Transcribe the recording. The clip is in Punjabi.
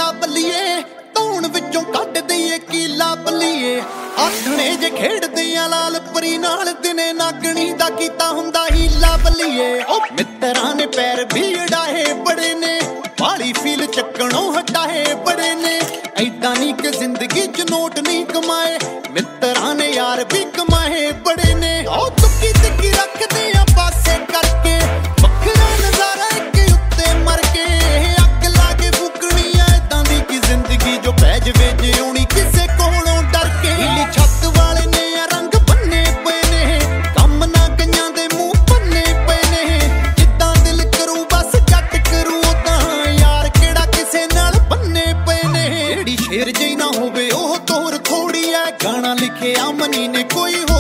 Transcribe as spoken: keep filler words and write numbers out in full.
ਹੀਲਾ ਬੱਲੀਏ ਧੌਣ ਵਿੱਚੋਂ ਕੱਢ ਦਈਏ ਕੀਲਾ ਬੱਲੀਏ ਆਥਣੇ ਜੇ ਖੇਡਦੇ ਆ ਲਾਲ ਪਰੀ ਨਾਲ ਦਿਨੇ ਨਾਗਣੀ ਦਾ ਕੀਤਾ ਹੁੰਦਾ ਹੀਲਾ ਬੱਲੀਏ ਉਹ ਮਿੱਤਰਾਂ ਨੇ ਪੈਰ ਵੀ ਉਡਾਏ ਬੜੇ ਨੇ ਵਾਲੀ ਫੀਲ ਚੱਕਣੋਂ ਹਟਾਏ ਬੜੇ ਨੇ ਐਦਾਂ ਨਹੀਂ ਕਿ ਜ਼ਿੰਦਗੀ 'ਚ ਨੋਟ ਨਹੀਂ ਕਮਾਏ ਮਿੱਤਰਾਂ ਨੇ ਯਾਰ ਵੀ ਕਮਾਏ ਬੜੇ ਨੇ ਉਹ ਤੁੱਕੀ ਤਿੱਕੀ ਰੱਖਦੇ ਆ ਪਾਸੇ ਕਰਕੇ ਵੱਖਰਾ ਨਜ਼ਾਰਾ ਇੱਕ ਉੱਤੇ ਮਰ ਕੇ ਅੱਗ ਲਾ ਕੇ ਫੂਕਣੀ ਆ ਏਦਾਂ ਦੀ ਕਿ ਜ਼ਿੰਦਗੀ ਜੋ ਪੈ ਜਵੇ ਜਿਉਣੀ ਕਿਸੇ ਕੋਲੋਂ ਡਰ ਕੇ ਨੀਲੀ ਛੱਤ ਵਾਲੇ ਨੇ ਆ ਰੰਗ ਬੰਨੇ ਪਏ ਨੇ ਕੰਮ ਨਾ ਕਈਆਂ ਦੇ ਮੂੰਹ ਬੰਨੇ ਪਏ ਨੇ ਜਿੱਦਾਂ ਦਿਲ ਕਰੂ ਬਸ ਜੱਟ ਕਰੂ ਉਦਾਂ ਯਾਰ ਕਿਹੜਾ ਕਿਸੇ ਨਾਲ ਬੰਨੇ ਪਏ ਨੇ ਜਿਹੜੀ ਸ਼ੇਰ ਜਿਹੀ ਨਾ ਹੋਵੇ ਉਹ ਤੋਰ ਥੋੜੀ ਐ ਗਾਣਾ ਲਿਖਿਆ ਮਨੀ ਨੇ ਕੋਈ